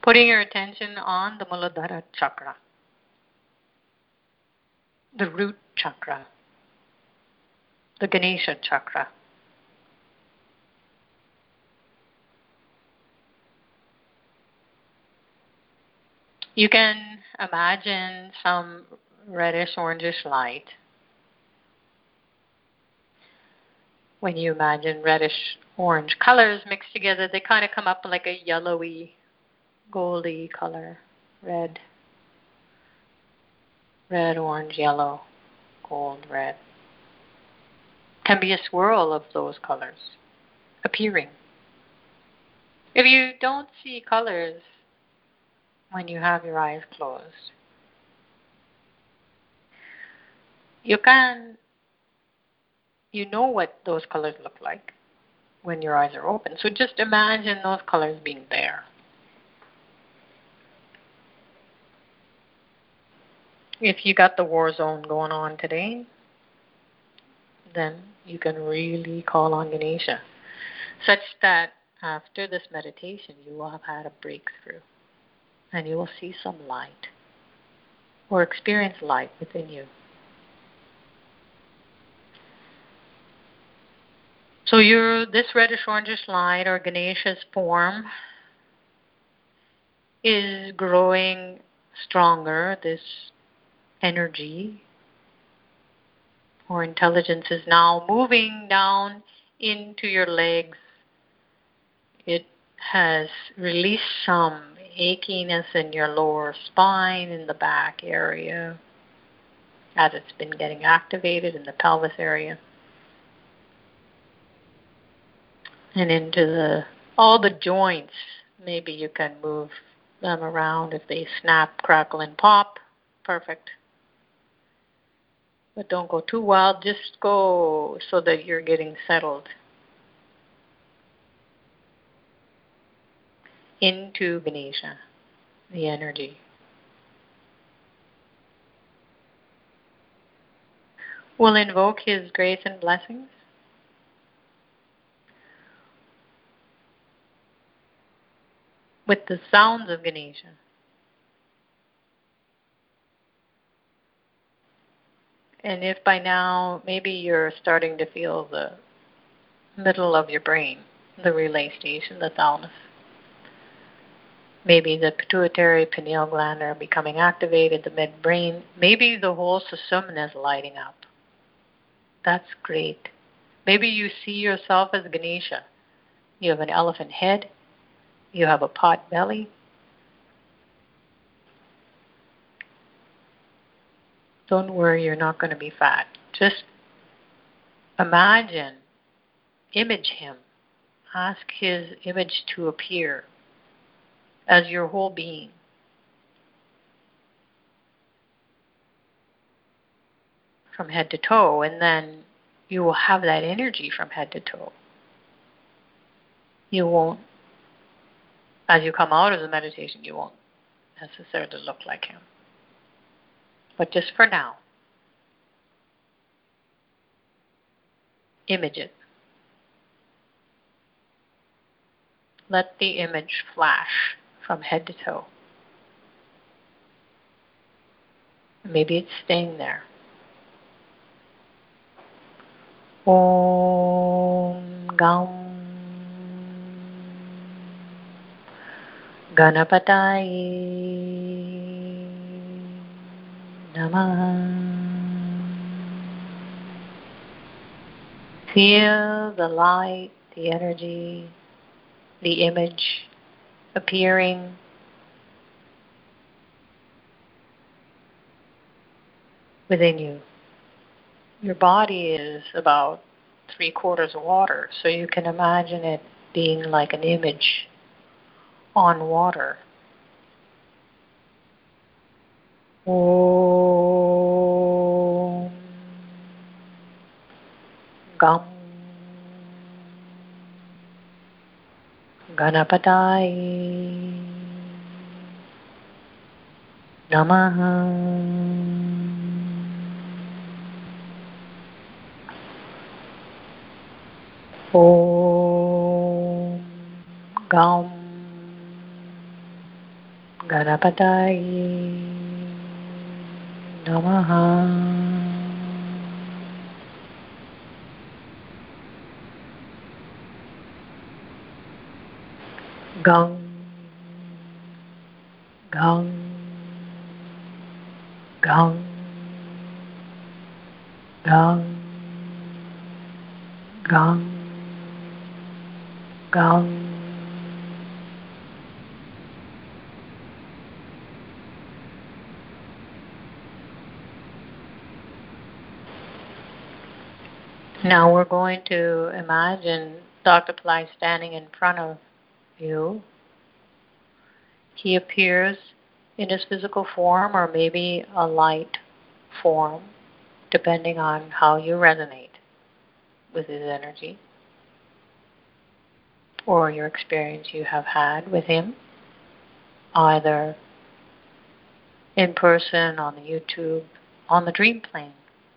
Putting your attention on the Muladhara chakra, the root chakra, the Ganesha chakra. You can imagine some reddish orangish light. When you imagine reddish orange colors mixed together, they kind of come up like a yellowy, goldy color. Red, orange, yellow, gold, red. Can be a swirl of those colors appearing. If you don't see colors when you have your eyes closed, you know what those colors look like when your eyes are open. So just imagine those colors being there. If you got the war zone going on today, then you can really call on Ganesha, such that after this meditation you will have had a breakthrough and you will see some light or experience light within you. So this reddish orangish light, or Ganesha's form, is growing stronger. This energy or intelligence is now moving down into your legs. It has released some achiness in your lower spine, in the back area, as it's been getting activated in the pelvis area, and into all the joints. Maybe you can move them around. If they snap, crackle, and pop, perfect. But don't go too wild. Just go so that you're getting settled into Ganesha, the energy. We'll invoke his grace and blessings. With the sounds of Ganesha. And if by now maybe you're starting to feel the middle of your brain, the relay station, the thalamus, maybe the pituitary pineal gland are becoming activated, the midbrain, maybe the whole sushumna is lighting up. That's great. Maybe you see yourself as Ganesha. You have an elephant head. You have a pot belly. Don't worry, you're not going to be fat. Just imagine, image him. Ask his image to appear as your whole being. From head to toe, and then you will have that energy from head to toe. You won't, as you come out of the meditation, you won't necessarily look like him. But just for now, image it. Let the image flash from head to toe. Maybe it's staying there. Om Gam Ganapataye Namah. Feel the light, the energy, the image appearing. Within you. Your body is about 3/4 water, so you can imagine it being like an image on water. Om Gam Ganapataye Namaha. Om Gam Ganapataye Namaha. Gang, gang, gang, gang, gang, gang. Now we're going to imagine Dr. Pillai standing in front of you. He appears in his physical form or maybe a light form, depending on how you resonate with his energy or your experience you have had with him, either in person, on the YouTube, on the dream plane,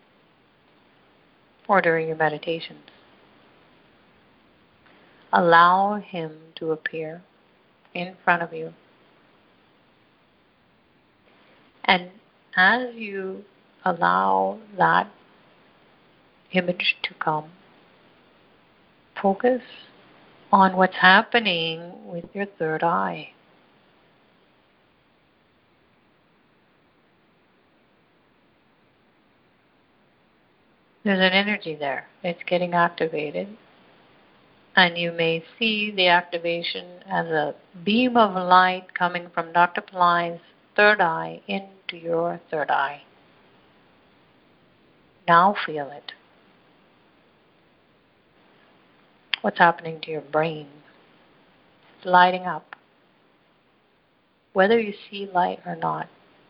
or during your meditations. Allow him to appear in front of you. And as you allow that image to come, focus on what's happening with your third eye. There's an energy there. It's getting activated. And you may see the activation as a beam of light coming from Dr. Pillai's third eye into your third eye. Now feel it. What's happening to your brain? It's lighting up. Whether you see light or not,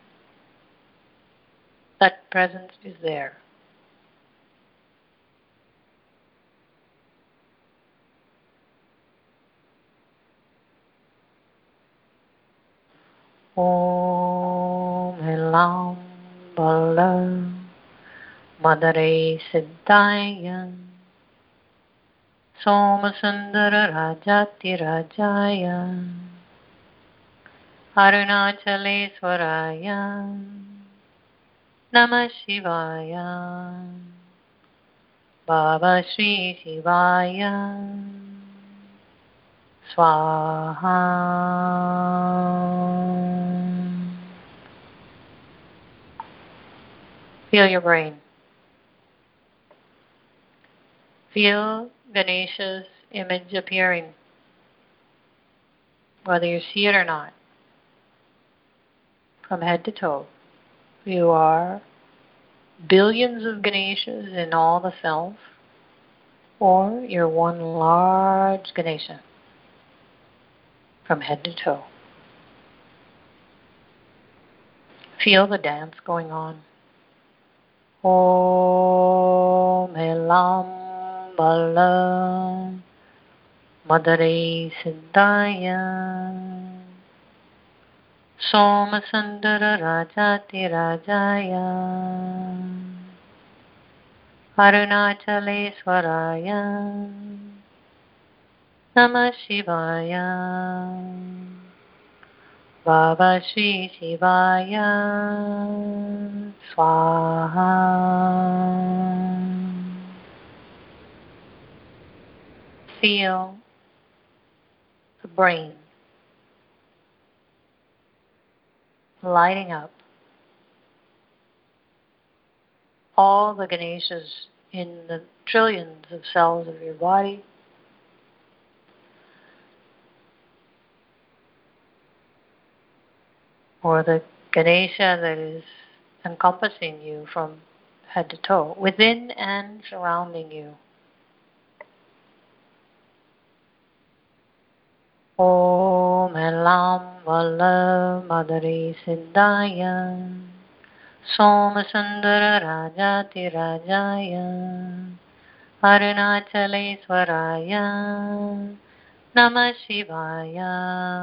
that presence is there. Om Hilam Bala Madare Siddhaya Somasundara Rajati Rajaya Arunachaleswaraya Namah Shivaya Baba Sri Shivaya Swaha. Feel your brain. Feel Ganesha's image appearing, whether you see it or not, from head to toe. You are billions of Ganeshas in all the cells, or you're one large Ganesha from head to toe. Feel the dance going on. Om Elam Bala Madare Siddhaya Somasundara Rajati Rajaya Arunachaleswaraya Namah Shivaya Baba Sri Shivaya Swaha. Feel the brain lighting up. All the Ganeshas in the trillions of cells of your body. Or the Ganesha that is encompassing you from head to toe, within and surrounding you. Om Elam Vala Madare Siddhaya Somasundara Rajati Rajaya Arunachaleswaraya Namah Shivaya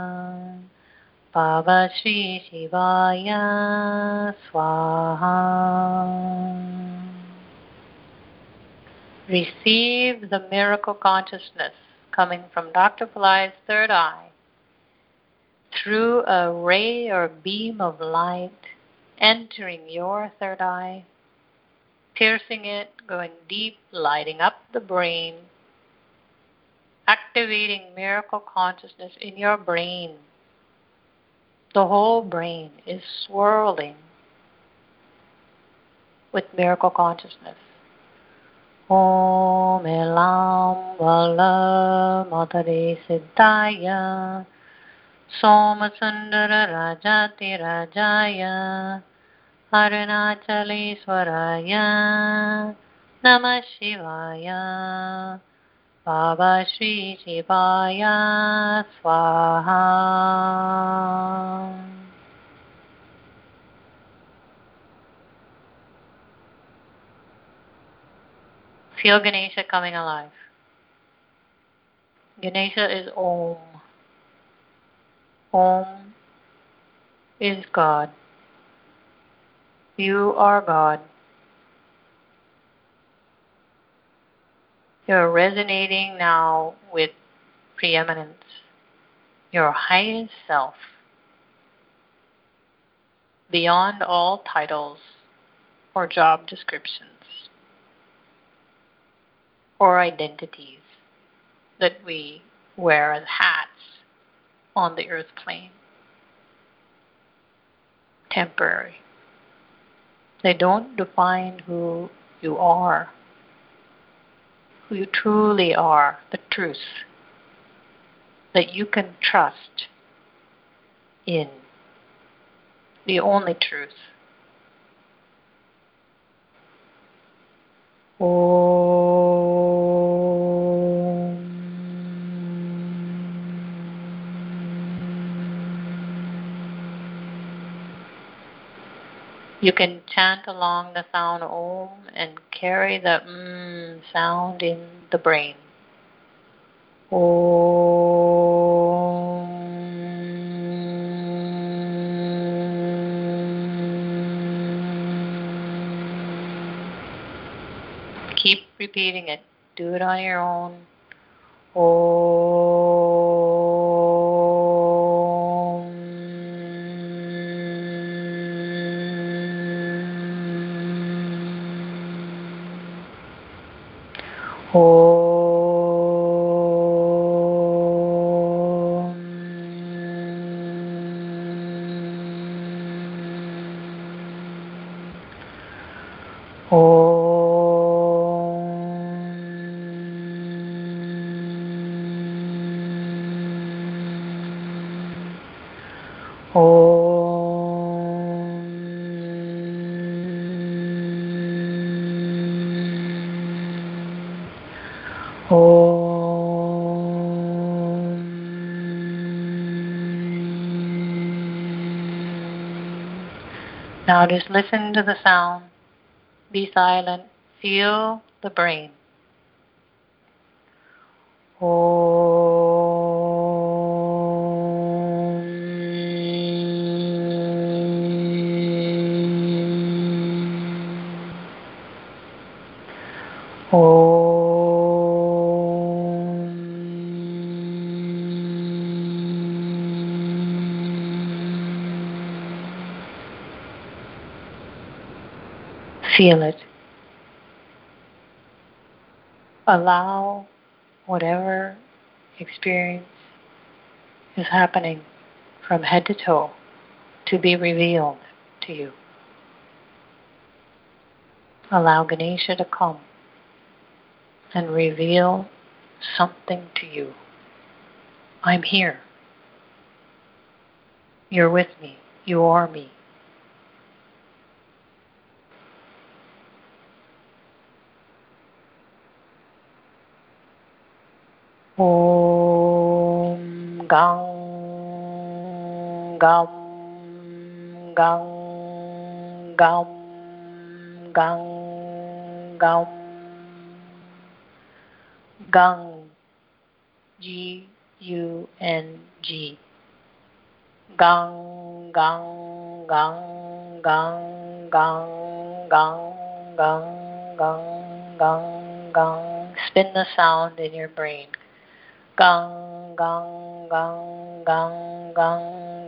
Baba Sri Shivaya Swaha. Receive the miracle consciousness coming from Dr. Pillai's third eye through a ray or beam of light entering your third eye, piercing it, going deep, lighting up the brain, activating miracle consciousness in your brain. The whole brain is swirling with miracle consciousness. Om Elam Vala Matare Siddhaya Somasundara Rajati Rajaya Arunachaleswaraya Namah Shivaya Baba Shri Shivaya Swaha. Feel Ganesha coming alive. Ganesha is Om. Om is God. You are God. You're resonating now with preeminence, your highest self, beyond all titles or job descriptions or identities that we wear as hats on the earth plane. Temporary. They don't define who you are, who you truly are, the truth that you can trust in, the only truth. You can chant along the sound Om and carry the sound in the brain. Om. Keep repeating it. Do it on your own. Now just listen to the sound. Be silent. Feel the brain. Feel it. Allow whatever experience is happening from head to toe to be revealed to you. Allow Ganesha to come and reveal something to you. I'm here. You're with me. You are me. Om Gang Gam Gang Gam Gang Gam Gang G-U-N-G Gang Gang Gang Gang Gang Gang Gang Gang Gang Gang. Spin the sound in your brain. Gang, gang, gang, gang, gang,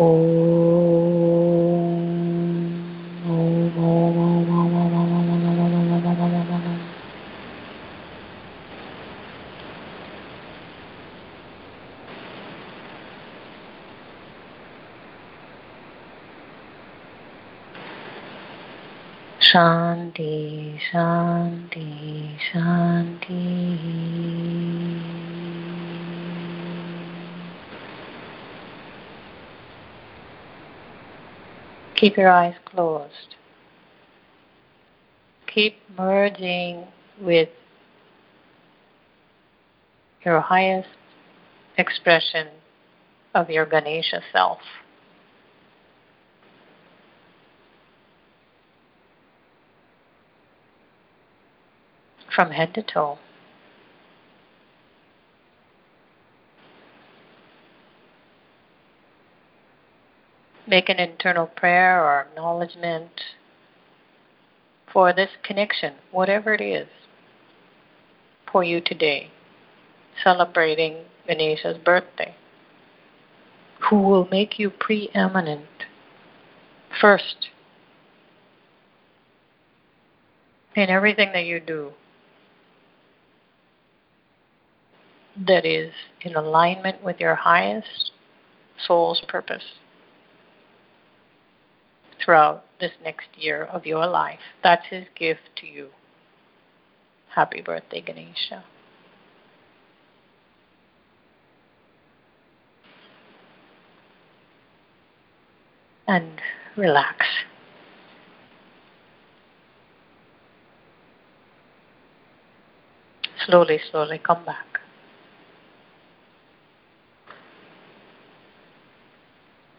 Shanti, Shanti, Shanti. Keep your eyes closed. Keep merging with your highest expression of your Ganesha self. From head to toe. Make an internal prayer or acknowledgement for this connection, whatever it is, for you today, celebrating Ganesha's birthday, who will make you preeminent first in everything that you do that is in alignment with your highest soul's purpose throughout this next year of your life. That's his gift to you. Happy birthday, Ganesha. And relax. Slowly, slowly come back.